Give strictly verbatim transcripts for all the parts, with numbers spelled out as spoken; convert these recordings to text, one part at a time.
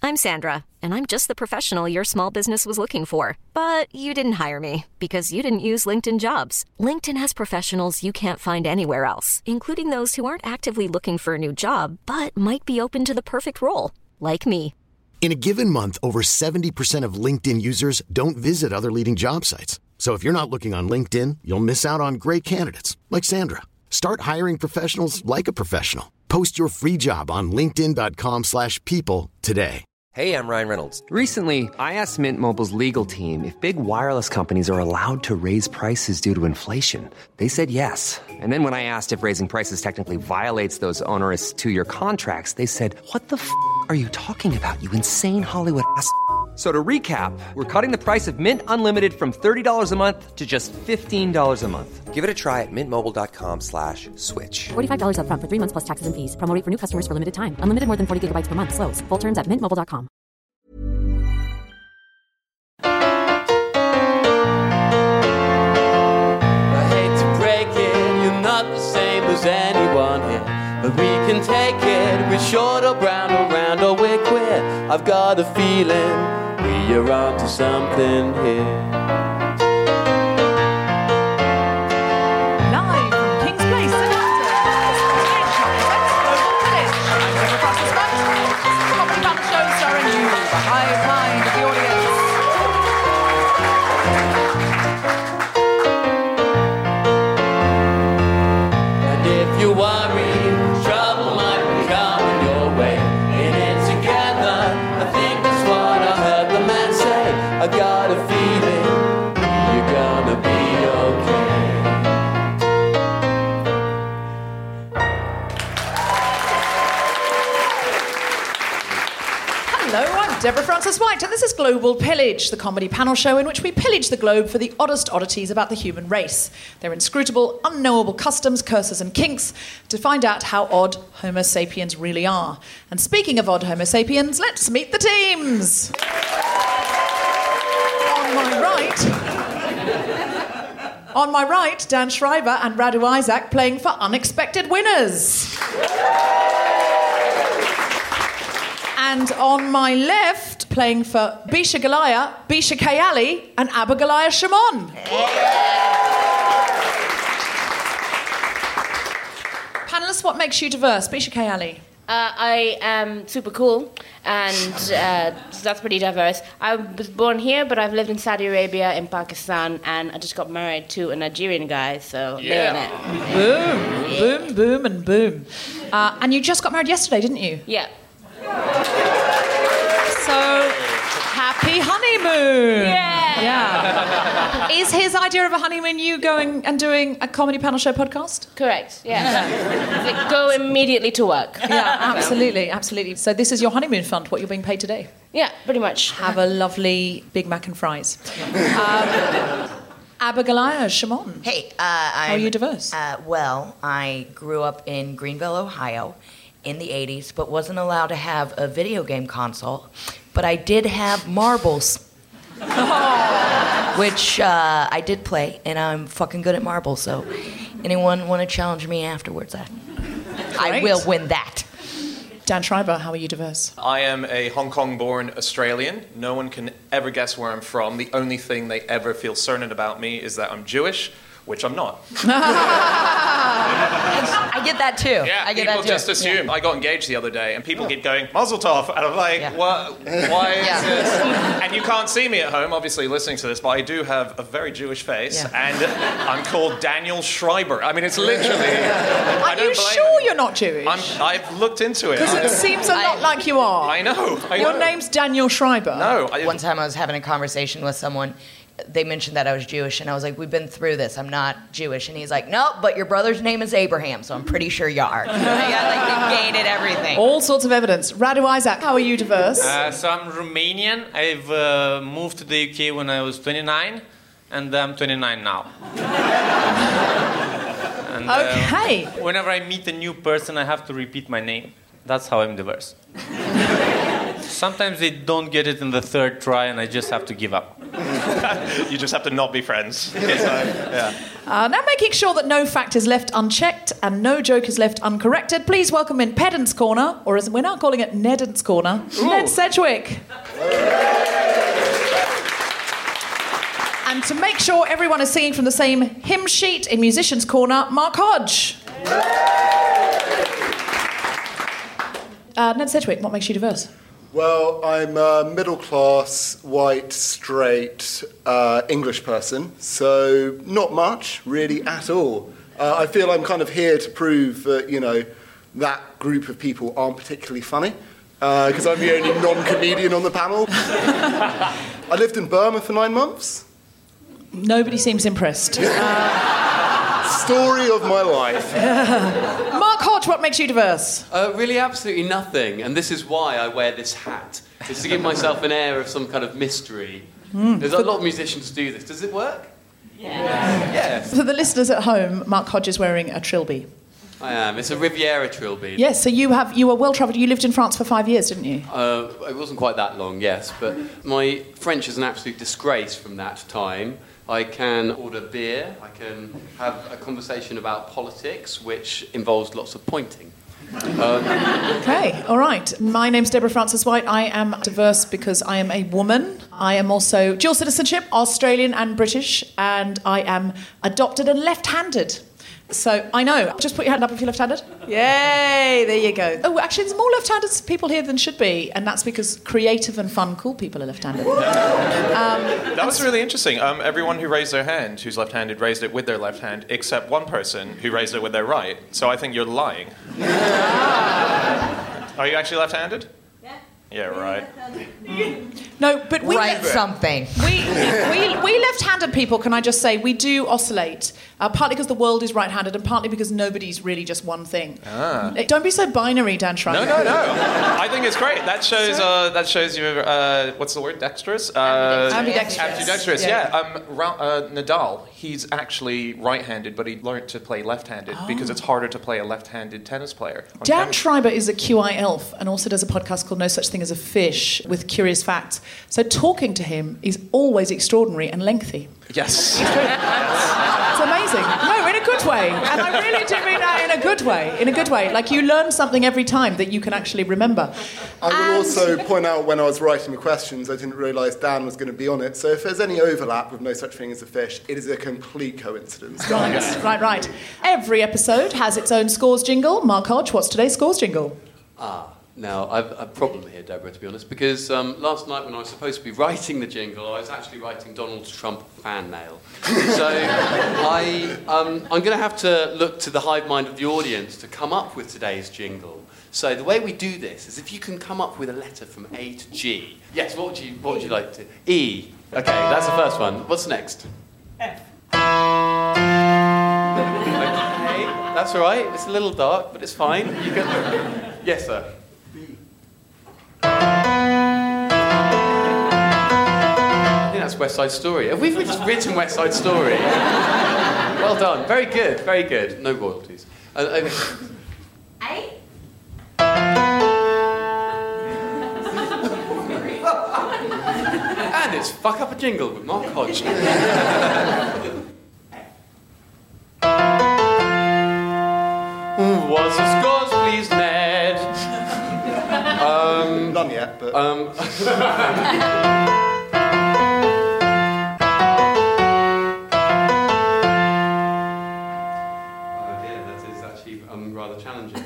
I'm Sandra, and I'm just the professional your small business was looking for. But you didn't hire me because you didn't use LinkedIn Jobs. LinkedIn has professionals you can't find anywhere else, including those who aren't actively looking for a new job, but might be open to the perfect role, like me. In a given month, over seventy percent of LinkedIn users don't visit other leading job sites. So if you're not looking on LinkedIn, you'll miss out on great candidates like Sandra. Start hiring professionals like a professional. Post your free job on linkedin.com slash people today. Hey, I'm Ryan Reynolds. Recently, I asked Mint Mobile's legal team if big wireless companies are allowed to raise prices due to inflation. They said yes. And then when I asked if raising prices technically violates those onerous two-year contracts, they said, what the f*** are you talking about, you insane Hollywood ass f- So to recap, we're cutting the price of Mint Unlimited from thirty dollars a month to just fifteen dollars a month. Give it a try at mintmobile.com slash switch. forty-five dollars up front for three months plus taxes and fees. Promo rate for new customers for limited time. Unlimited more than forty gigabytes per month. Slows full terms at mint mobile dot com. I hate to break it, you're not the same as anyone here. But we can take it, we're short or brown or round or we're queer. I've got a feeling we are onto something here. Live from King's Place in London, Global Village. I'm Deborah Francis-White. The Comedy Panel Show starring you, the hive mind of the audience. And if you worry, trouble might be coming your way. In it together, I think that's what I heard the man say. I got a feeling you're gonna be okay. Hello, I'm Deborah Francis-White, and this is Global Pillage, the comedy panel show in which we pillage the globe for the oddest oddities about the human race, their inscrutable, unknowable customs, curses and kinks, to find out how odd Homo sapiens really are. And speaking of odd Homo sapiens, let's meet the teams. On my right... On my right, Dan Schreiber and Radu Isaac playing for unexpected winners. And on my left, playing for Bisha Galaya, Bisha Kayali, and Abigalia Shimon. Panelists, what makes you diverse? Bisha Kayali. Uh, I am super cool, and uh, so that's pretty diverse. I was born here, but I've lived in Saudi Arabia, in Pakistan, and I just got married to a Nigerian guy, so Yeah. living it. Boom, boom, boom, and boom. Uh, and you just got married yesterday, didn't you? Yeah. So, happy honeymoon! Yeah! Yeah. Is his idea of a honeymoon you going and doing a comedy panel show podcast? Correct, yeah. Like, go immediately to work. Yeah, absolutely, absolutely. So this is your honeymoon fund, what you're being paid today? Yeah, pretty much. Have a lovely Big Mac and fries. Um, Abigalia Shimon. Hey, uh, I'm, how are you diverse? Uh, well, I grew up in Greenville, Ohio, in the eighties, but wasn't allowed to have a video game console. But I did have marbles, which uh, I did play, and I'm fucking good at marbles. So, anyone want to challenge me afterwards? I, I will win that. Dan Schreiber, how are you diverse? I am a Hong Kong-born Australian. No one can ever guess where I'm from. The only thing they ever feel certain about me is that I'm Jewish, which I'm not. I get that too. Yeah, I get people that too. just assume. Yeah. I got engaged the other day, and people keep going, Mazel Tov, and I'm like, Yeah. what? Why is Yeah. this? And you can't see me at home, obviously, listening to this, but I do have a very Jewish face, Yeah. and I'm called Daniel Schreiber. I mean, it's literally... I Are don't you blame sure it. you're not Jewish? I'm, I've looked into it. Because I- it seems a lot like you are. I know. I Your know. name's Daniel Schreiber. No. I, One time I was having a conversation with someone. They mentioned that I was Jewish, and I was like, we've been through this. I'm not Jewish. And he's like, no, but your brother's name is Abraham, so I'm pretty sure you are. I got, like, negated everything. All sorts of evidence. Radu Isaac, how are you diverse? Uh, so I'm Romanian. I've uh, moved to the U K when I was twenty-nine, and I'm twenty-nine now. and, uh, Okay. Whenever I meet a new person, I have to repeat my name. That's how I'm diverse. Sometimes they don't get it in the third try, and I just have to give up. You just have to not be friends. It's like, yeah. Uh, now making sure that no fact is left unchecked and no joke is left uncorrected, please welcome in Pedant's Corner, or as we're now calling it, Nedant's Corner, Ooh. Ned Sedgwick. And to make sure everyone is singing from the same hymn sheet in Musician's Corner, Mark Hodge. Uh, Ned Sedgwick, what makes you diverse? Well, I'm a middle-class, white, straight uh, English person, so not much, really, at all. Uh, I feel I'm kind of here to prove that, you know, that group of people aren't particularly funny, because uh, I'm the only non-comedian on the panel. I lived in Burma for nine months. Nobody seems impressed. Uh... Story of my life. Mark Hodge, what makes you diverse? Uh, really absolutely nothing, and this is why I wear this hat. It's to give myself an air of some kind of mystery. Mm. There's a lot of musicians do this. Does it work? Yeah. Yes. For the listeners at home, Mark Hodge is wearing a trilby. I am. It's a Riviera trilby. Yes, so you have you were well-travelled. You lived in France for five years, didn't you? Uh, it wasn't quite that long, yes, but my French is an absolute disgrace from that time. I can order beer, I can have a conversation about politics, which involves lots of pointing. Um, okay, all right. My name's Deborah Frances-White. I am diverse because I am a woman. I am also dual citizenship, Australian and British, and I am adopted and left-handed. So, I know. Just put your hand up if you're left-handed. Yay! There you go. Oh, actually, there's more left-handed people here than should be, and that's because creative and fun, cool people are left-handed. um, that was really interesting. Um, everyone who raised their hand, who's left-handed, raised it with their left hand, except one person who raised it with their right. So I think you're lying. Are you actually left-handed? Yeah, right. No, but we... Write something. We, we, we left-handed people, can I just say, we do oscillate. Uh, partly because the world is right-handed and partly because nobody's really just one thing. Ah. Don't be so binary, Dan Schreiber. No, no, no. I think it's great. That shows uh, that shows you, uh, what's the word, dexterous? Uh, ambidextrous. Ambidextrous, yeah. yeah. Um, Ra- uh, Nadal, he's actually right-handed, but he learned to play left-handed oh. because it's harder to play a left-handed tennis player. Dan tennis. Schreiber is a Q I elf and also does a podcast called No Such Thing as a Fish with curious facts. So talking to him is always extraordinary and lengthy. Yes. It's true. It's amazing. No, in a good way. And I really do mean that in a good way. In a good way. Like you learn something every time that you can actually remember. I will and... also point out when I was writing the questions, I didn't realise Dan was going to be on it. So if there's any overlap with No Such Thing as a Fish, it is a complete coincidence. Right, right, right. Every episode has its own scores jingle. Mark Hodge, what's today's scores jingle? Ah. Now, I've a problem here, Deborah, to be honest, because um, last night when I was supposed to be writing the jingle, I was actually writing Donald Trump fan mail. So I, um, I'm going to have to look to the hive mind of the audience to come up with today's jingle. So the way we do this is if you can come up with a letter from A to G. Yes, what would you, what would you like to... E. Okay, that's the first one. What's next? F. Okay, that's all right. It's a little dark, but it's fine. You can... Yes, sir. I think that's West Side Story. Have we just written West Side Story? Well done. Very good. Very good. No royalties. Uh, uh, Eight. And it's Fuck Up a Jingle with Mark Hodge. What's the scores, please, Ned? Um, None yet, but... Um, oh dear, that is actually um, rather challenging.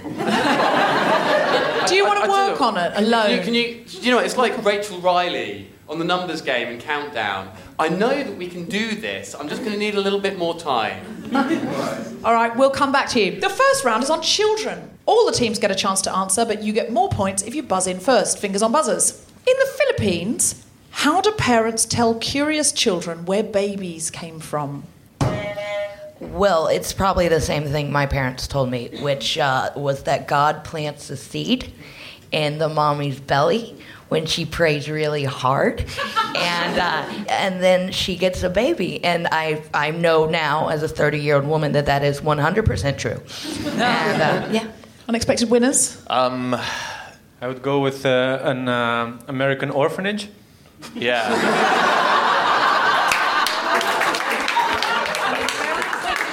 Do you want to work on it alone? Can you, can you, you know, it's like Rachel Riley on the numbers game in Countdown. I know that we can do this. I'm just going to need a little bit more time. All right, we'll come back to you. The first round is on children. All the teams get a chance to answer, but you get more points if you buzz in first. Fingers on buzzers. In the Philippines, how do parents tell curious children where babies came from? Well, it's probably the same thing my parents told me, which uh, was that God plants a seed in the mommy's belly when she prays really hard, and uh, and then she gets a baby. And I I know now, as a thirty-year-old woman, that that is one hundred percent true. And uh, yeah. Unexpected winners? Um, I would go with uh, an uh, American orphanage. Yeah.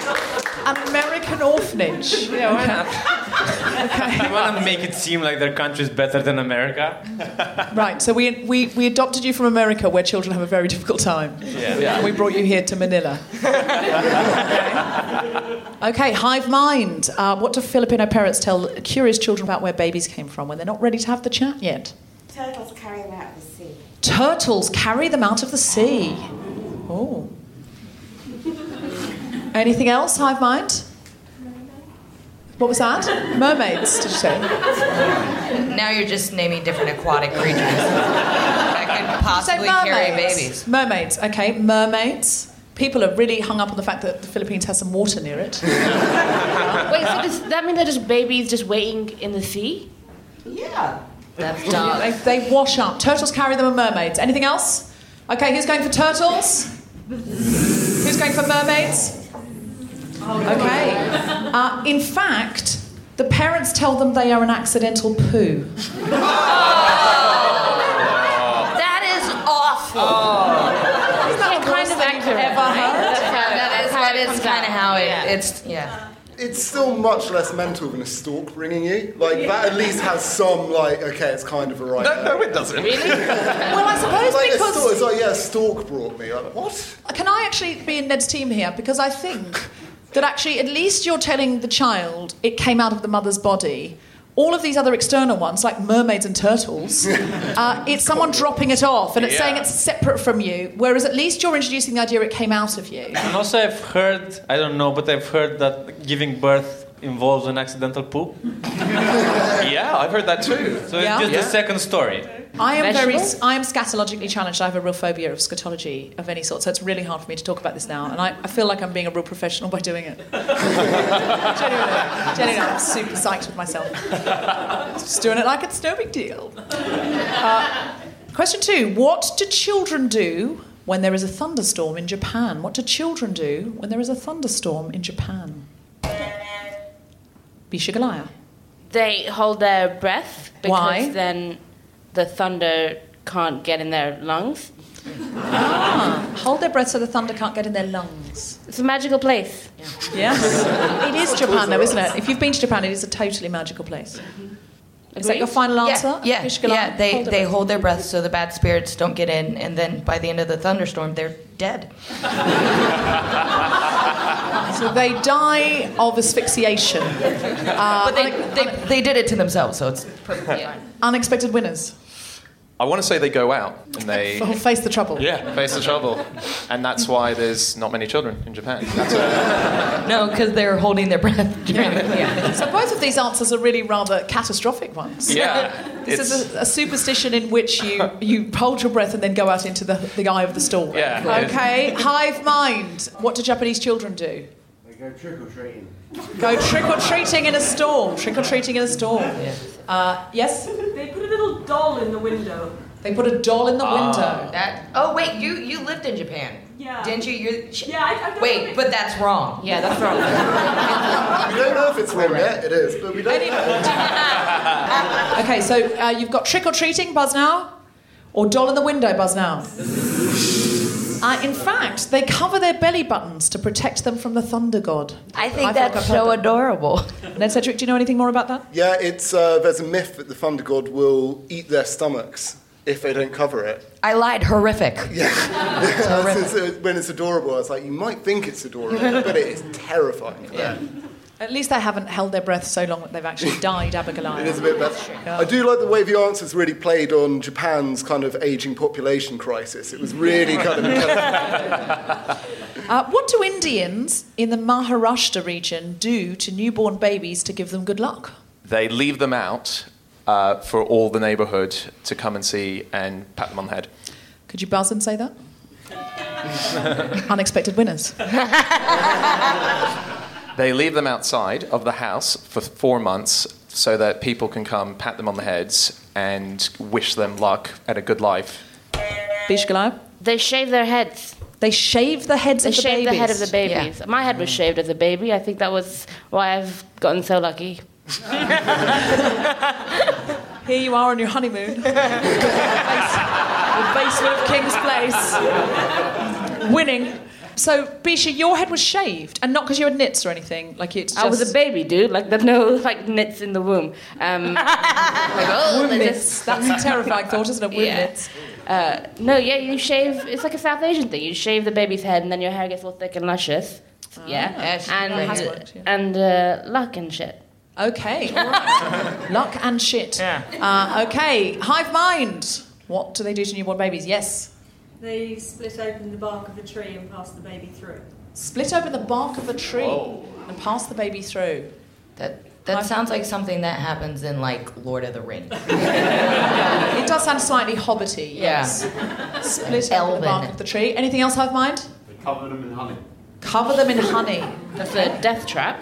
orphanage. Yeah, why okay. not? Okay. You want to make it seem like their country's better than America? Right, so we, we, we adopted you from America where children have a very difficult time. Yeah. Yeah. And we brought you here to Manila. okay. okay, hive mind. Uh, what do Filipino parents tell curious children about where babies came from when they're not ready to have the chat yet? Turtles carry them out of the sea. Turtles carry them out of the sea. Oh. Anything else, hive mind? What was that? Mermaids, did you say? Now you're just naming different aquatic creatures that could possibly So carry mermaids. babies. Mermaids, okay, mermaids. People are really hung up on the fact that the Philippines has some water near it. Wait, so does that mean they're just babies just waiting in the sea? Yeah. That's dumb. They, they wash up. Turtles carry them and mermaids. Anything else? Okay, who's going for turtles? Who's going for mermaids? Okay. Uh, in fact, the parents tell them they are an accidental poo. That is awful. Isn't that the kind worst of thing you've accurate, ever right? heard? That's how- That is, how that it is comes kind of out. how it, Yeah. it's, yeah. It's still much less mental than a stork bringing you. Like, that at least has some, like, okay, it's kind of a right. No, no, it doesn't. Really? Well, I suppose Like, a because... stork, it's like, yeah, a stork brought me. Like, what? Can I actually be in Ned's team here? Because I think that actually at least you're telling the child it came out of the mother's body. All of these other external ones, like mermaids and turtles, uh, it's someone dropping it off and it's Yeah. saying it's separate from you, whereas at least you're introducing the idea it came out of you. And also I've heard, I don't know, but I've heard that giving birth involves an accidental poop. Yeah, I've heard that too. So Yeah? it's just Yeah. the second story. I am very, Vegetables? I am scatologically challenged. I have a real phobia of scatology of any sort, so it's really hard for me to talk about this now. And I, I feel like I'm being a real professional by doing it. genuinely, genuinely, I'm super psyched with myself. Just doing it like it's no big deal. Uh, question two: what do children do when there is a thunderstorm in Japan? What do children do when there is a thunderstorm in Japan? Bishigalaya. They hold their breath because Why? then the thunder can't get in their lungs. Ah, hold their breath so the thunder can't get in their lungs. It's a magical place. Yes. It is Japan, though, isn't it? If you've been to Japan, it is a totally magical place. Is that your final answer? Yeah, Bishigalaya? yeah. They Hold their they breath. hold their breath so the bad spirits don't get in, and then by the end of the thunderstorm, they're dead. So they die of asphyxiation. Uh, But they, une- they they did it to themselves, so it's perfectly fine. unexpected winners. I want to say they go out and they F- Face the trouble. yeah face the trouble, and that's why there's not many children in Japan. That's a, No, because they're holding their breath during the yeah. So both of these answers are really rather catastrophic ones. yeah, This it's, is a, a superstition in which you, you hold your breath and then go out into the, the eye of the storm. Yeah. Okay, hive mind. What do Japanese children do? They go trick-or-treating. Go trick-or-treating in a storm. Trick-or-treating in a storm. Uh, yes? They put a little doll in the window. They put a doll in the window. That. Oh wait, you you lived in Japan. Yeah. Didn't you? You're, Yeah, I, I've done wait, it. but that's wrong. Yeah, that's wrong. We don't know if it's wrong yet. It is, but we don't know. Okay, so uh, you've got trick-or-treating, buzz now, or doll in the window, buzz now. Uh, in fact, they cover their belly buttons to protect them from the thunder god. I think feel like that's I've heard so that. adorable. Ned Cedric, do you know anything more about that? Yeah, it's uh, there's a myth that the thunder god will eat their stomachs if they don't cover it. I lied. Horrific. Yeah, It's- it's- when it's adorable, it's like you might think it's adorable, but it is terrifying for them. At least they haven't held their breath so long that they've actually died, Abigail. It is a bit better. I do like the way the answers really played on Japan's kind of aging population crisis. It was really kind of Uh, what do Indians in the Maharashtra region do to newborn babies to give them good luck? they leave them out uh, for all the neighbourhood to come and see and pat them on the head. Could you buzz and say that? Unexpected winners. They leave them outside of the house for four months so that people can come pat them on the heads and wish them luck and a good life. Bishgalai? They shave their heads. They shave the heads They of the shave babies. the head of the babies. My head was shaved as a baby. I think that was why I've gotten so lucky. Here you are on your honeymoon. the basement of King's Place. Winning. So, Bisha, your head was shaved, and not because you had nits or anything. Like it's. Just... I was a baby, dude. Like there's no like nits in the womb. Um, like, oh, womb there's nits. just- That's a terrifying thought, isn't it? Womb Yeah. nits. Uh, no, yeah, you shave. It's like a South Asian thing. You shave the baby's head, and then your hair gets all thick and luscious. Yeah, Yes, and that has worked, yeah. and uh, luck and shit. Okay. All right. Luck and shit. Yeah. Uh, okay. Hive mind. What do they do to newborn babies? Yes. They split open the bark of a tree and pass the baby through. Split open the bark of a tree Whoa. and pass the baby through. That that sounds like something that happens in like Lord of the Rings. It does sound slightly hobbity. Yeah. Yes. Split open Elven. the bark of the tree. Anything else, Hive mind? They cover them in honey. Cover them in honey. That's a death trap.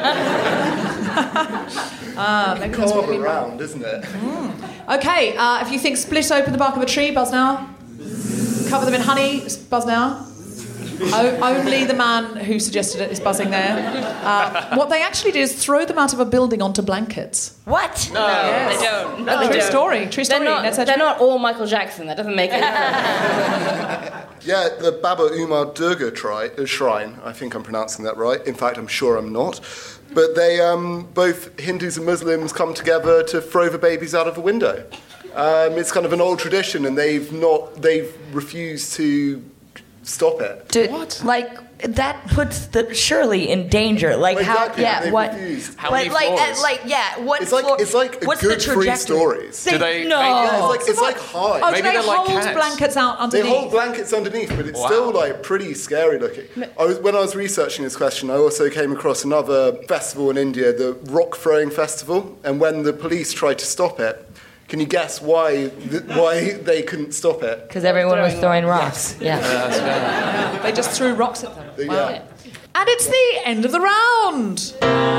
Ah, maybe that's what Carve we around, isn't it? Okay, uh, if you think split open the bark of a tree, buzz now. Cover them in honey, buzz now. O- only the man who suggested it is buzzing there. Uh, what they actually do is throw them out of a building onto blankets. What? No, Yes. they don't. No, No, they true don't. story. True story. They're not, Ned they're Sedgwick. not all Michael Jackson. That doesn't make it. Yeah, the Baba Umar Durga tri- uh, shrine, I think I'm pronouncing that right. In fact, I'm sure I'm not. But they, um, both Hindus and Muslims come together to throw the babies out of a window. Um, it's kind of an old tradition, and they've not, they've refused to stop it. Do, what? Like that puts the Shirley in danger. Like Exactly, how? Yeah. they've What? refused. How but many like, floors? uh, like, yeah. What? It's like floor- it's like a what's good the free trajectory? stories. Do they- No. Yeah, it's like it's like high. Oh, Maybe do they they're like hold cats. blankets out They underneath? hold blankets underneath, but it's Wow. still like pretty scary looking. I was, when I was researching this question, I also came across another festival in India, the Rock Throwing Festival, and when the police tried to stop it, can you guess why th- why they couldn't stop it? Because everyone was throwing rocks. Yeah. Yeah, they just threw rocks at them. Yeah. Wow. And it's the end of the round.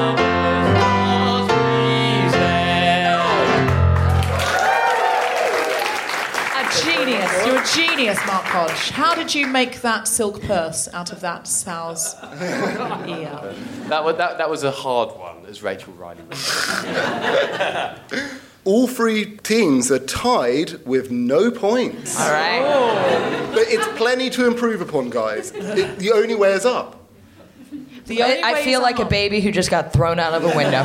A genius. You're a genius, Mark Hodge. How did you make that silk purse out of that sow's ear? That was, that, that was a hard one, as Rachel Riley would say. All three teams are tied with no points. All right. But it's plenty to improve upon, guys. It, the only way is up. The only I, I way feel is like a up. baby who just got thrown out of a window.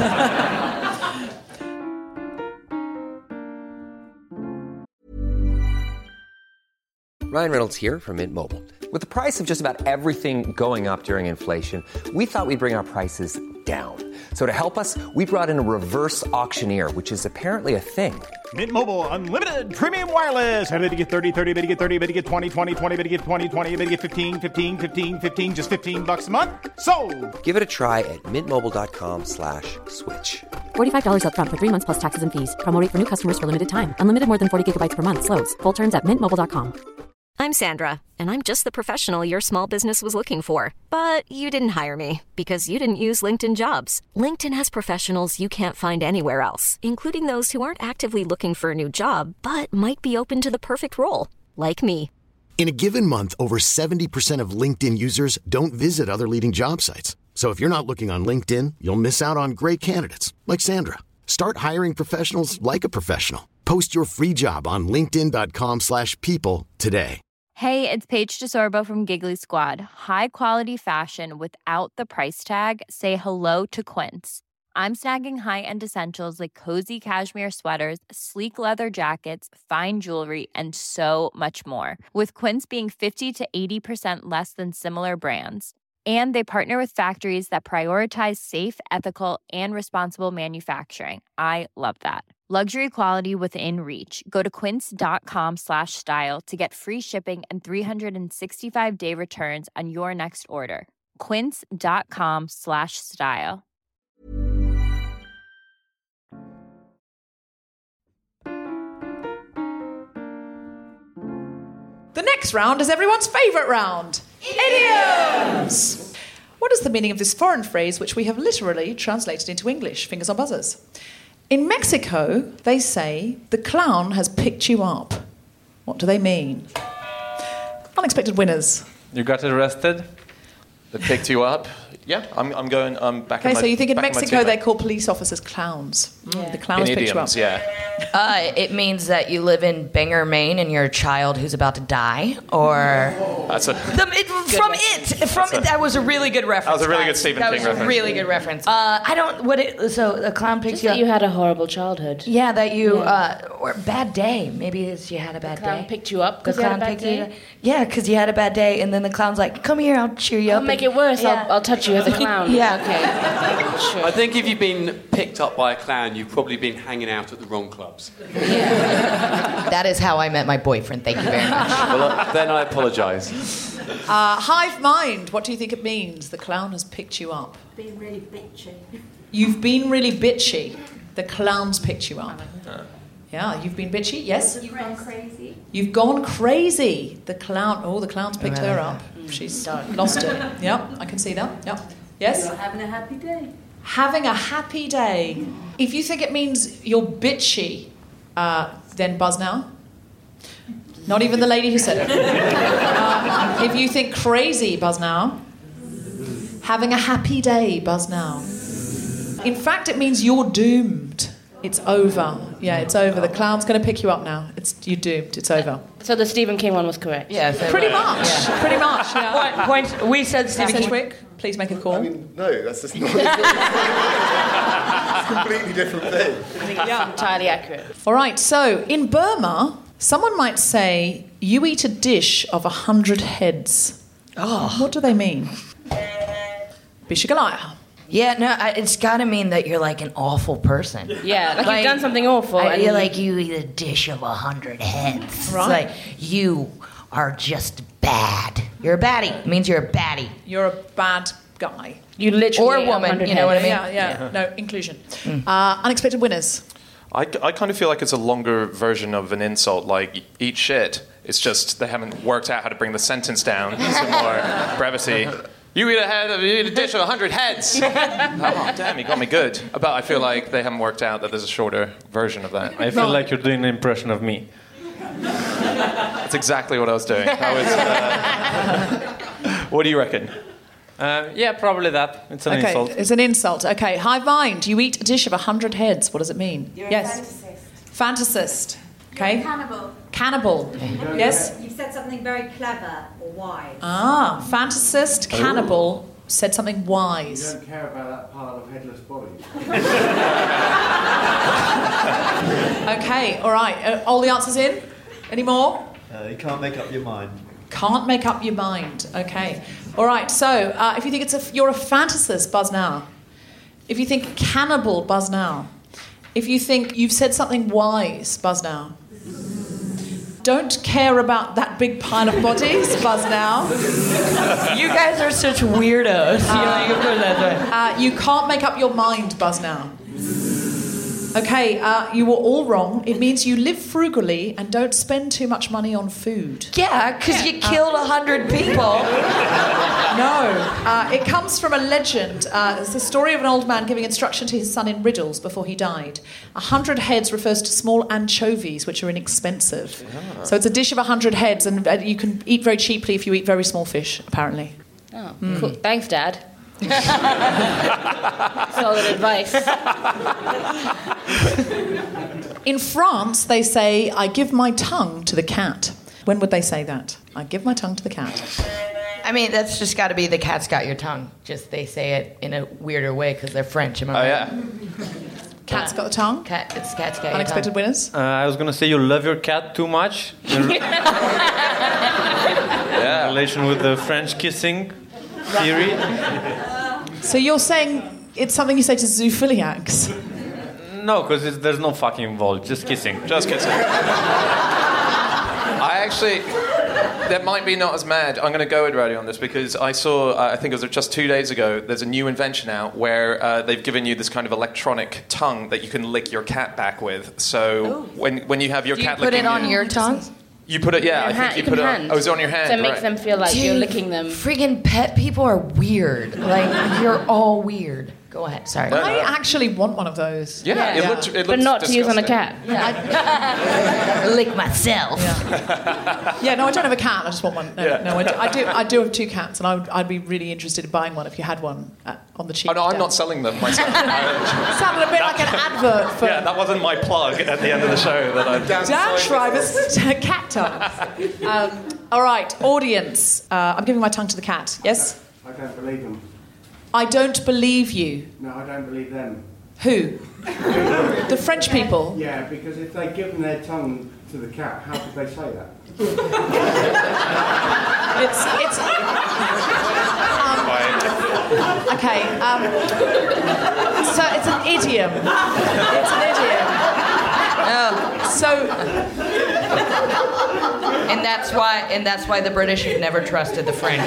Ryan Reynolds here from Mint Mobile. With the price of just about everything going up during inflation, we thought we'd bring our prices down. So to help us, we brought in a reverse auctioneer, which is apparently a thing. Mint Mobile Unlimited Premium Wireless. How to get thirty, thirty, bit to get thirty, bit to get twenty, twenty, twenty, bit to get twenty, twenty, bit to get fifteen, fifteen, fifteen, fifteen, just fifteen bucks a month? Sold! Give it a try at mintmobile.com slash switch. forty-five dollars up front for three months plus taxes and fees. Promo rate for new customers for limited time. Unlimited more than forty gigabytes per month. Slows full terms at mint mobile dot com. I'm Sandra, and I'm just the professional your small business was looking for. But you didn't hire me because you didn't use LinkedIn Jobs. LinkedIn has professionals you can't find anywhere else, including those who aren't actively looking for a new job, but might be open to the perfect role, like me. In a given month, over seventy percent of LinkedIn users don't visit other leading job sites. So if you're not looking on LinkedIn, you'll miss out on great candidates like Sandra. Start hiring professionals like a professional. Post your free job on linkedin.com slash people today. Hey, it's Paige DeSorbo from Giggly Squad. High quality fashion without the price tag. Say hello to Quince. I'm snagging high-end essentials like cozy cashmere sweaters, sleek leather jackets, fine jewelry, and so much more. With Quince being fifty to eighty percent less than similar brands. And they partner with factories that prioritize safe, ethical, and responsible manufacturing. I love that. Luxury quality within reach. Go to quince.com slash style to get free shipping and three sixty-five day returns on your next order. Quince.com slash style. The next round is everyone's favourite round. Idioms! What is the meaning of this foreign phrase which we have literally translated into English? Fingers on buzzers. In Mexico, they say, the clown has picked you up. What do they mean? Unexpected winners. You got arrested? They picked you up. Yeah, I'm, I'm going um, back Okay, in my so you think in back my Mexico tuba. they call police officers clowns? Mm, the clowns In picked you up. idioms, yeah. Uh, it means that you live in Bangor, Maine, and you're a child who's about to die, or That's a, the, it, from it. From a- it, that was a really good reference. That was a really guys. good Stephen that King was reference. a really good reference. Uh, I don't. What it? So the clown picks Just you that up. you had a horrible childhood. Yeah, that you Yeah. uh, or bad day. Maybe it's you had a bad The clown day. picked you up The because you had a clown bad picked you day. up. Yeah, because you had a bad day, and then the clown's like, "Come here, I'll cheer you I'll up." make and- it worse. Yeah. I'll, I'll touch you as a clown. Yeah. Okay. Sure. I think if you've been picked up by a clown, you've probably been hanging out at the wrong clubs. That is how I met my boyfriend. Thank you very much. Well, uh, then I apologise. Uh, hive mind, what do you think it means? The clown has picked you up. Being really bitchy. You've been really bitchy. The clown's picked you up. Yeah, you've been bitchy, yes? You've gone crazy. You've gone crazy. The clown, oh, the clown's picked her up. Mm. She's lost it. Yep, I can see that. Yep. Yes? You're having a happy day. Having a happy day. If you think it means you're bitchy, uh, then buzz now. Not even the lady who said it. Uh, if you think crazy, buzz now. Having a happy day, buzz now. In fact, it means you're doomed. It's over. Yeah, it's over. The clown's going to pick you up now. It's you're doomed. It's over. So the Stephen King one was correct. Yeah, so Pretty much. Yeah. Pretty much. Yeah. Point, point. We said Stephen King. Sedgwick, please make a call. I mean, no, that's just not. It's a completely different thing. I think it's entirely accurate. All right. So in Burma, someone might say you eat a dish of a hundred heads. Oh. What do they mean? Bishigalaya. Yeah, no, I, it's got to mean that you're like an awful person. Yeah, like, you've done something awful. I and feel you- like you eat a dish of a hundred heads. Right. It's like you are just bad. You're a baddie. It means you're a baddie. You're a bad guy. You literally Or a ate woman, hundred you know what I heads. mean? Yeah, yeah. No, inclusion. Uh, unexpected winners. I, I kind of feel like it's a longer version of an insult, like eat shit. It's just they haven't worked out how to bring the sentence down to some more brevity. You eat a head, you eat a dish of a hundred heads. Oh, damn, you got me good. But I feel like they haven't worked out that there's a shorter version of that. I feel like you're doing an impression of me. That's exactly what I was doing. I was, uh, what do you reckon? Uh, yeah, probably that. It's an Okay, insult. it's an insult. Okay, hive mind. You eat a dish of a hundred heads. What does it mean? You're yes. a fantasist. Fantasist. Okay. Cannibal. Cannibal. Yes. You've said something very clever or wise. Ah, fantasist, cannibal, said something wise. don't care about that pile of headless bodies. Okay, all right. Uh, all the answers in? Any more? Uh, you can't make up your mind. Can't make up your mind. Okay. All right. So, uh, if you think it's a, you're a fantasist, buzz now. If you think cannibal, buzz now. If you think you've said something wise, buzz now. Don't care about that big pile of bodies, buzz now. You guys are such weirdos. You know, of course that's right. Uh, you can't make up your mind, buzz now. Okay, uh, you were all wrong. It means you live frugally and don't spend too much money on food. Yeah, because you killed a hundred people. No, uh, it comes from a legend. Uh, it's the story of an old man giving instruction to his son in riddles before he died. A hundred heads refers to small anchovies, which are inexpensive. Ah. So it's a dish of a hundred heads, and uh, you can eat very cheaply if you eat very small fish, apparently. Oh, cool. Thanks, Dad. Solid advice. In France, they say, I give my tongue to the cat. When would they say that? I give my tongue to the cat. I mean, that's just got to be the cat's got your tongue. Just they say it in a weirder way because they're French. Am I Oh, right? yeah. Cat's got the tongue? Cat, it's cat's got your Unexpected tongue. winners? Uh, I was gonna say you love your cat too much in, in Yeah. relation with the French kissing theory. So you're saying it's something you say to zoophiliacs? No, because there's no fucking involved. Just kissing. Just kissing. I actually, that might be not as mad. I'm going to go with Roddy on this because I saw, uh, I think it was just two days ago, there's a new invention out where uh, they've given you this kind of electronic tongue that you can lick your cat back with. So when when you have your Do you cat put licking it on you, your tongue? you put it, yeah, Your I hand- think you, you put can it on, hand. oh, it's on your hand, So it makes right. them feel like you're licking them. Friggin' pet people are weird. Like, you're all weird. Go ahead. Sorry. I actually want one of those. Yeah, Yeah. It, looked, it looked But not to use on a disgusting. cat. Lick myself. Yeah, no, I don't have a cat. I just want one. No, Yeah. no I, do, I do. I do have two cats, and I would, I'd be really interested in buying one if you had one uh, on the cheap. Oh no, I'm Dan. not selling them myself. I- Sounded a bit like an advert for yeah, that wasn't my plug at the end of the show. That I. Dan Schreiber's cat tongue. Um, all right, audience. Uh, I'm giving my tongue to the cat. Yes. I don't believe them. I don't believe you. No, I don't believe them. Who? The French people. Yeah, because if they give them their tongue to the cat, how could they say that? It's it's. Um, okay. Um, so it's an idiom. It's an idiom. Oh. So. And that's why, and that's why the British have never trusted the French.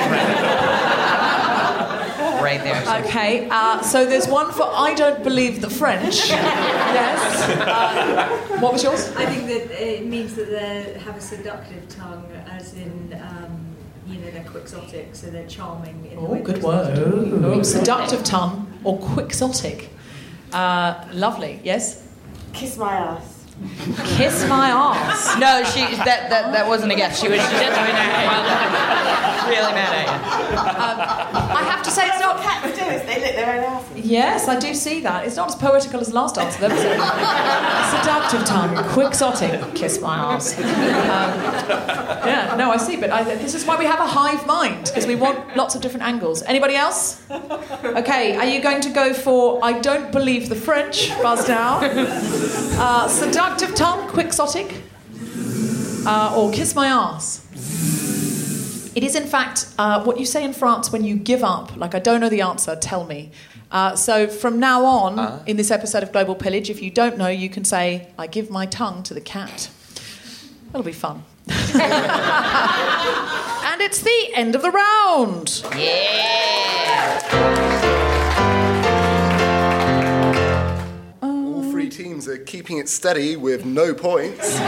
Right there. So. Okay, uh, so there's one for I don't believe the French. Yes. Uh, what was yours? I think that it means that they have a seductive tongue, as in, um, you know, they're quixotic, so they're charming. In the Oh, way good that word. Oh, seductive tongue or quixotic. Uh, lovely. Yes. Kiss my ass. Kiss my ass. No, she that, that that wasn't a guess. She was just really mad at you. Um, I have to say it's not. Cats do is they lick their own asses. Yes, I do see that. It's not as poetical as the last answer, though, is it? Seductive tongue, quixotic, kiss my ass. Um, yeah, no, I see, but I, this is why we have a hive mind, because we want lots of different angles. Anybody else? Okay, are you going to go for I don't believe the French, buzz down, uh, seductive tongue, quixotic, uh, or kiss my ass? It is, in fact, uh, what you say in France when you give up. Like, I don't know the answer, tell me. Uh, so from now on, uh-huh. in this episode of Global Pillage, if you don't know, you can say, I give my tongue to the cat. That'll be fun. And it's the end of the round. Yeah. All three teams are keeping it steady with no points.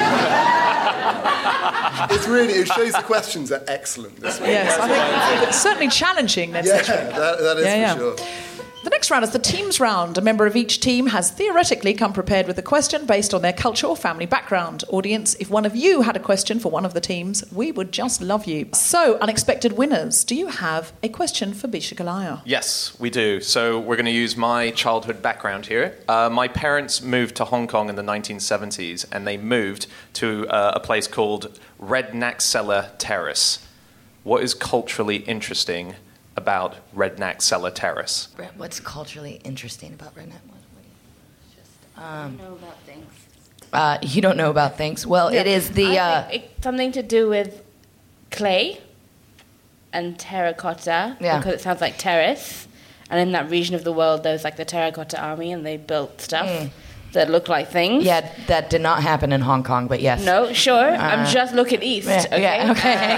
It's really, it shows the questions are excellent this week. Yes, I think it's certainly challenging next yeah, week. That, that is yeah, for yeah. sure. The next round is the teams round. A member of each team has theoretically come prepared with a question based on their culture or family background. Audience, if one of you had a question for one of the teams, we would just love you. So, unexpected winners, do you have a question for Bisha Galaya? Yes, we do. So we're going to use my childhood background here. Uh, my parents moved to Hong Kong in the nineteen seventies, and they moved to uh, a place called Red Naxella Terrace. What is culturally interesting about Red Naxella Terrace? What's culturally interesting about Red Naxella? Um, I don't know about things. Uh, you don't know about things. Well, Yeah. it is the. I Uh, think it's something to do with clay and terracotta, Yeah. because it sounds like terrace. And in that region of the world, there was like the terracotta army, and they built stuff Mm. that looked like things. yeah, that did not happen in Hong Kong, but yes. No, sure. Uh, I'm just looking east. Yeah, Okay. yeah,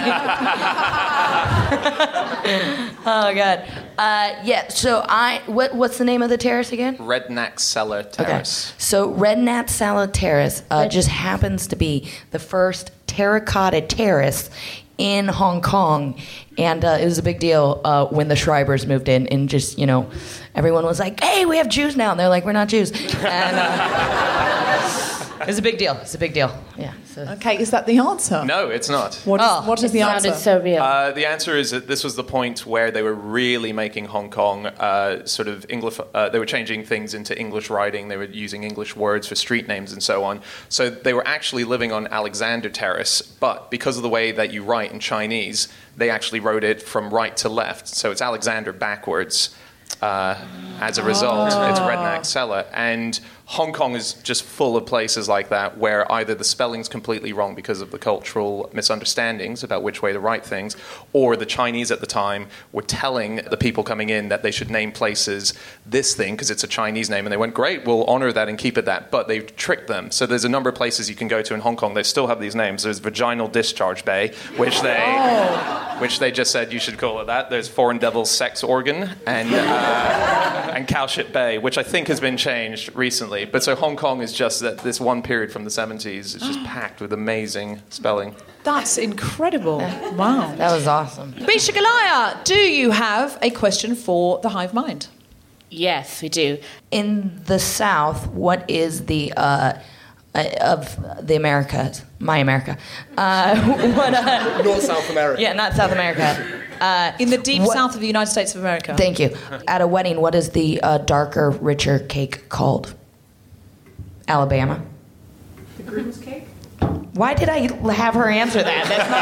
okay. Oh God. Uh, yeah. So I. What? What's the name of the terrace again? Red Naxella Terrace. So Red Naxella Terrace uh, just happens to be the first terracotta terrace in Hong Kong, and uh, it was a big deal uh, when the Schreibers moved in, and just, you know, everyone was like, hey, we have Jews now, and they're like, we're not Jews. And uh, it's a big deal. It's a big deal. Yeah. So. Okay, is that the answer? No, it's not. What is, Oh, what is It the sounded answer? so real. Uh, the answer is that this was the point where they were really making Hong Kong uh, sort of English. Uh, they were changing things into English writing. They were using English words for street names and so on. So they were actually living on Alexander Terrace, but because of the way that you write in Chinese, they actually wrote it from right to left. So it's Alexander backwards. Uh, as a result, Oh. it's Red Naxella. And Hong Kong is just full of places like that where either the spelling's completely wrong because of the cultural misunderstandings about which way to write things, or the Chinese at the time were telling the people coming in that they should name places this thing because it's a Chinese name, and they went, great, we'll honor that and keep it that, but they've tricked them. So there's a number of places you can go to in Hong Kong, they still have these names. There's Vaginal Discharge Bay, which they Oh. which they just said you should call it that. There's Foreign Devil's Sex Organ, and uh, and Cowship Bay, which I think has been changed recently. But so Hong Kong is just that this one period from the seventies is just packed with amazing spelling. That's incredible. Wow. That was awesome. Bisha Galaya, do you have a question for the Hive Mind? Yes, we do. In the South, what is the uh, uh, of the Americas? My America. Uh, what? Uh, North South America. Yeah, not South America. Uh, In the deep what, south of the United States of America. Thank you. At a wedding, what is the uh, darker, richer cake called? Alabama. The groom's cake? Why did I have her answer that? That's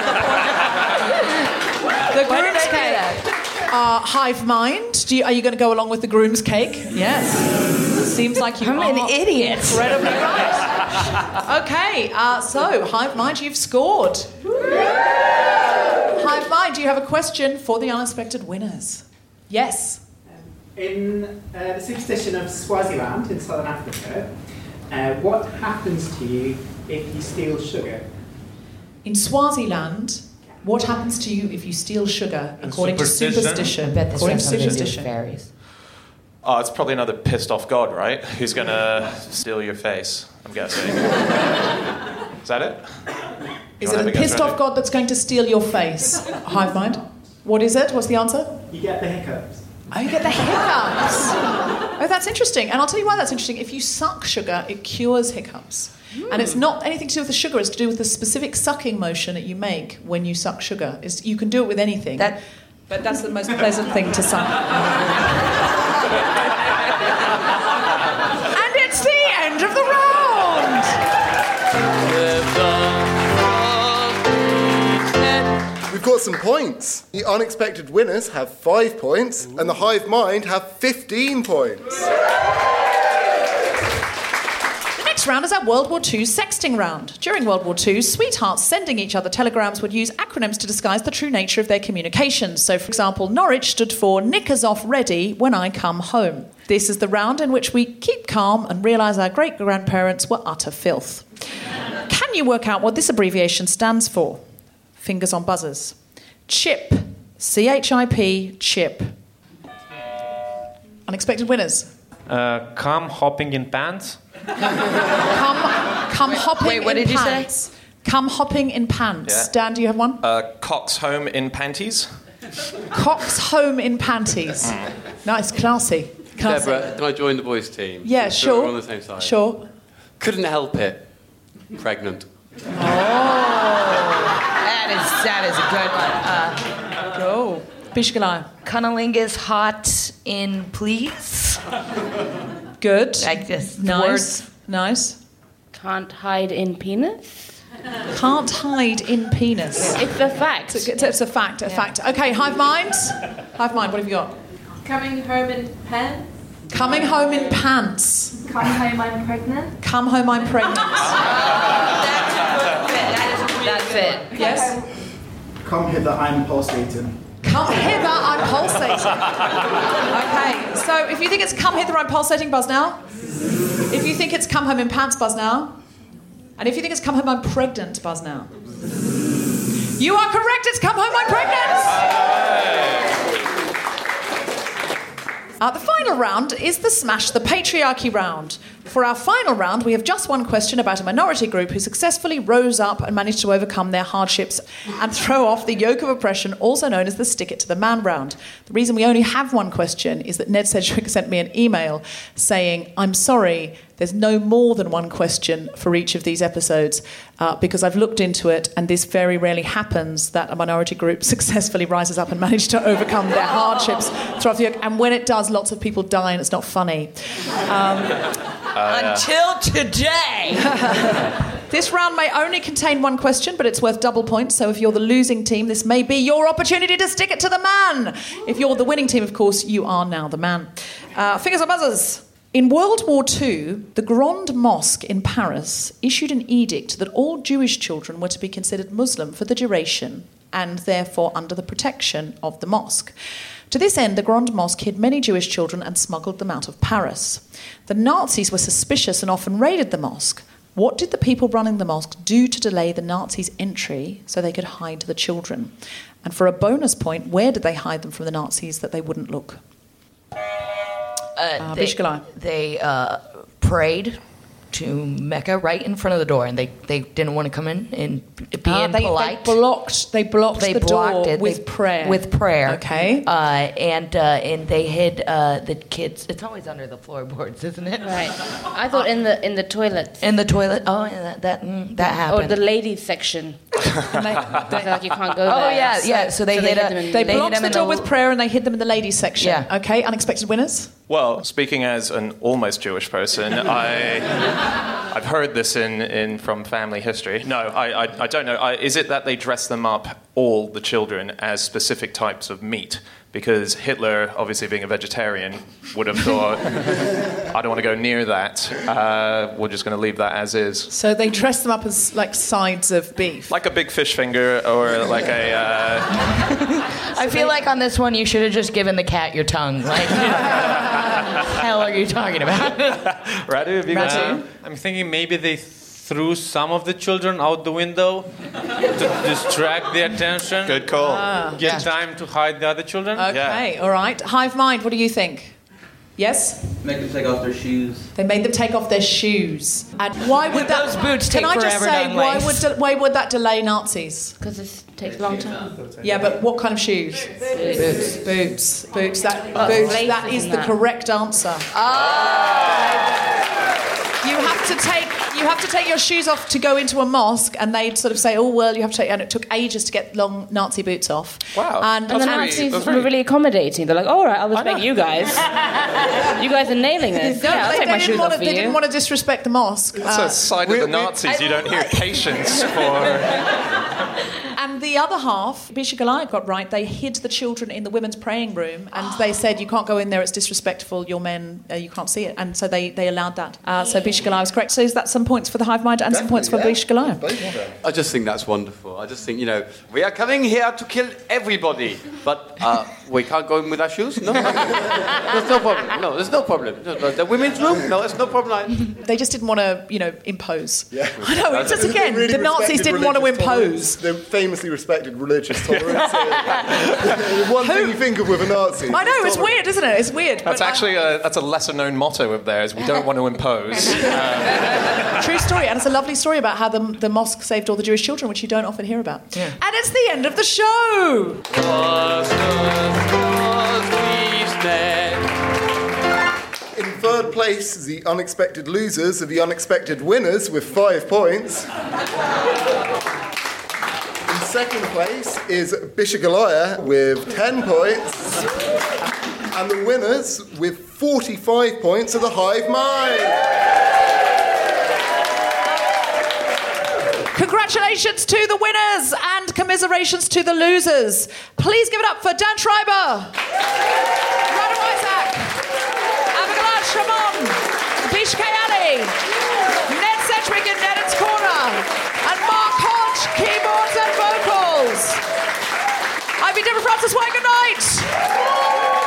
not the point. The groom's cake. Uh, hive mind. Do you, are you going to go along with the groom's cake? Yes. Seems like you I'm are an idiot. incredibly right. Okay, uh, so hive mind, you've scored. Hive mind, do you have a question for the unexpected winners? Yes. In uh, the superstition of Swaziland in southern Africa, uh, what happens to you if you steal sugar? In Swaziland, what happens to you if you steal sugar, according to superstition? I bet this According to has something to do with superstition. fairies. Oh, it's probably another pissed off god, right? Who's gonna steal your face, I'm guessing. Is that it? Is it a pissed off god that's going to steal your face? Hive mind. What is it? What's the answer? You get the hiccups. Oh, you get the hiccups. Oh, that's interesting. And I'll tell you why that's interesting. If you suck sugar, it cures hiccups. Mm. And it's not anything to do with the sugar. It's to do with the specific sucking motion that you make when you suck sugar. It's, you can do it with anything. That, but that's the most pleasant thing to suck. And it's the end of the round. We've got some points. The unexpected winners have five points, and the hive mind have fifteen points. The next round is our World War Two sexting round. During World War Two, sweethearts sending each other telegrams would use acronyms to disguise the true nature of their communications. So, for example, Norwich stood for knickers off ready when I come home. This is the round in which we keep calm and realise our great-grandparents were utter filth. Can you work out what this abbreviation stands for? Fingers on buzzers. CHIP. C H I P, CHIP. Unexpected winners. Uh, come hopping in pants. Come, come hopping Wait, what in did you say? pants. Come hopping in pants. Yeah. Dan, do you have one? Uh, Cox home in panties. Cox home in panties. Nice, classy. classy. Deborah, can I join the boys' team? Yeah, So sure. We're on the same side. Sure. Couldn't help it. Pregnant. Oh. That is that is a good one. Uh, Go. Bishkalai. Cunnilingus hot in please. Good. Like this. Nice. Words. Nice. Can't hide in penis. Can't hide in penis. It's a fact. It's a, it's a- it's a fact, a fact. Okay, hive mind. Hive mind, what have you got? Coming home in pants. Coming home in pants. Come home, I'm pregnant. Come home, I'm pregnant. That's it. Yes? Come hither, I'm pulsating. Come hither, I'm pulsating. Okay, so if you think it's come hither, I'm pulsating, buzz now. If you think it's come home in pants, buzz now. And if you think it's come home, I'm pregnant, buzz now. You are correct, it's come home, I'm pregnant. Uh, the final round is the Smash the Patriarchy round. For our final round, we have just one question about a minority group who successfully rose up and managed to overcome their hardships and throw off the yoke of oppression, also known as the Stick It to the Man round. The reason we only have one question is that Ned Sedgwick sent me an email saying, I'm sorry, there's no more than one question for each of these episodes uh, because I've looked into it and this very rarely happens that a minority group successfully rises up and manages to overcome their hardships. Throw off the yoke. And when it does, lots of people die and it's not funny. Um, Uh, Until today. This round may only contain one question, but it's worth double points. So if you're the losing team, this may be your opportunity to stick it to the man. If you're the winning team, of course, you are now the man. Uh, fingers on buzzers. In World War Two, the Grande Mosque in Paris issued an edict that all Jewish children were to be considered Muslim for the duration and therefore under the protection of the mosque. To this end, the Grande Mosque hid many Jewish children and smuggled them out of Paris. The Nazis were suspicious and often raided the mosque. What did the people running the mosque do to delay the Nazis' entry so they could hide the children? And for a bonus point, where did they hide them from the Nazis that they wouldn't look? Uh, Uh, they Bishkalai. they uh, prayed to Mecca right in front of the door, and they, they didn't want to come in and be Ah, they, impolite. they blocked. They blocked They the blocked door it with They- prayer. With prayer. Okay. Uh, and uh, and they hid uh, the kids. It's always under the floorboards, isn't it? Right. I thought in the in the toilet. In the toilet. Oh, yeah, that that, mm, that happened. Or the ladies section. And they, I feel like you can't go Oh, there. yeah, yeah, so they hid hid a- them in they They hid blocked them the in door the- with prayer and they hid them in the ladies section. Yeah. Okay. Unexpected winners. Well, speaking as an almost Jewish person, I, I've heard this in, in from family history. No, I, I, I don't know. I, is it that they dress them up, all the children, as specific types of meat? Because Hitler, obviously being a vegetarian, would have thought, I don't want to go near that. Uh, we're just going to leave that as is. So they dressed them up as like sides of beef. Like a big fish finger or like a... Uh, I feel like on this one you should have just given the cat your tongue. Like, hell are you talking about? Radu, have you got Uh, I'm thinking maybe they threw some of the children out the window to distract the attention. Good call. Ah. Get time to hide the other children. Okay. All right. Hive mind. What do you think? Yes. Make them take off their shoes. They made them take off their shoes. And why would that? Those boots Can take I just forever say to why unlace. would de- why would that delay Nazis? Because it takes a long time. Yeah, but what kind of shoes? Boots. Boots. Boots. That Oh, boots. laces That is and the that. correct answer. You have to take you have to take your shoes off to go into a mosque, and they'd sort of say, "Oh well, you have to take." And it took ages to get long Nazi boots off. Wow. And, And the really- Nazis that's were very- really accommodating. They're like, all right, I'll respect you guys. You guys are nailing this. No, yeah, I'll they, take they my didn't shoes want off to, for they you. didn't want to disrespect the mosque. That's Uh, a side of the Nazis you don't hear patience for. And the other half, Bishop Goliath got right. They hid the children in the women's praying room, and they said, "You can't go in there. It's disrespectful. Your men, uh, you can't see it." And so they, they allowed that. Uh, so Bishop Goliath was correct. So is that some points for the hive mind and some points for Bishop Goliath? I just think that's wonderful. I just think, you know, we are coming here to kill everybody, but uh, we can't go in with our shoes? No, there's no problem. No, there's no problem. No, no, the women's room? No, there's no problem. They just didn't want to, you know, impose. Yeah. I know. It's just again, Really the Nazis respected didn't want to religious impose. tolerance. They famously respected religious tolerance. The one thing you think of with a Nazi. I know. It's tolerance. weird, isn't it? It's weird. That's but, uh, actually a, that's a lesser-known motto of theirs. We don't want to impose. True story, and it's a lovely story about how the, the mosque saved all the Jewish children, which you don't often hear about. Yeah. And it's the end of the show. In third place, the unexpected losers are the unexpected winners with five points. In second place is Bishop Goliath with ten points. And the winners with forty-five points are the Hive Mind. Congratulations to the winners and commiserations to the losers. Please give it up for Dan Schreiber, Radu Isaac, Abigail Shramon, Bish Kayali, Ned Sedgwick in Ned's Corner, and Mark Hodge, keyboards and vocals. I've been Deborah Francis White. Good night.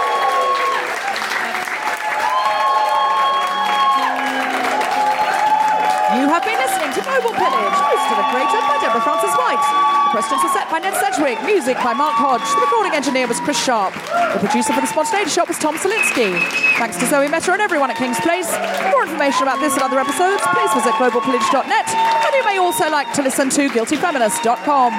You have been listening to Global Pillage, hosted and created by Deborah Francis White. The questions were set by Ned Sedgwick, music by Mark Hodge, the recording engineer was Chris Sharp, the producer for The Spontaneity Shop was Tom Salinsky. Thanks to Zoe Meta and everyone at King's Place. For more information about this and other episodes, please visit global pillage dot net, and you may also like to listen to guilty feminist dot com.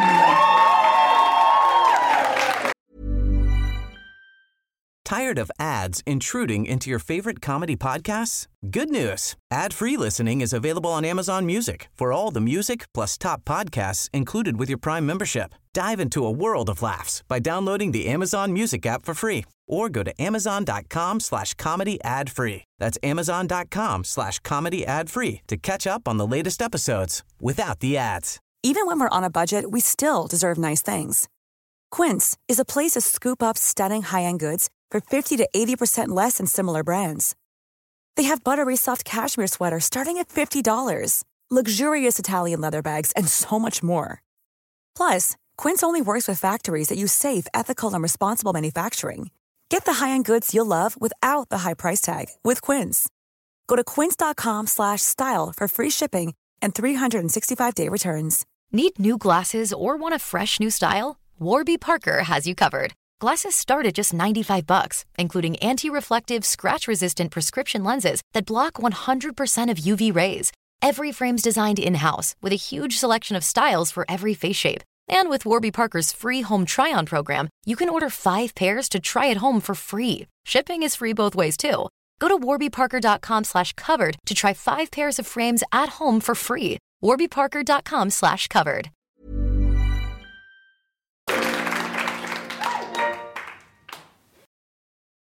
Tired of ads intruding into your favorite comedy podcasts? Good news. Ad-free listening is available on Amazon Music for all the music plus top podcasts included with your Prime membership. Dive into a world of laughs by downloading the Amazon Music app for free or go to amazon.com slash comedy ad free. That's amazon.com slash comedy ad free to catch up on the latest episodes without the ads. Even when we're on a budget, we still deserve nice things. Quince is a place to scoop up stunning high-end goods for fifty to eighty percent less than similar brands. They have buttery soft cashmere sweaters starting at fifty dollars, luxurious Italian leather bags, and so much more. Plus, Quince only works with factories that use safe, ethical, and responsible manufacturing. Get the high-end goods you'll love without the high price tag with Quince. Go to quince.com slash style for free shipping and three sixty-five day returns. Need new glasses or want a fresh new style? Warby Parker has you covered. Glasses start at just ninety-five bucks, including anti-reflective, scratch-resistant prescription lenses that block one hundred percent of U V rays. Every frame's designed in-house with a huge selection of styles for every face shape. And with Warby Parker's free home try-on program, you can order five pairs to try at home for free. Shipping is free both ways, too. Go to warbyparker.com slash covered to try five pairs of frames at home for free. warbyparker.com slash covered.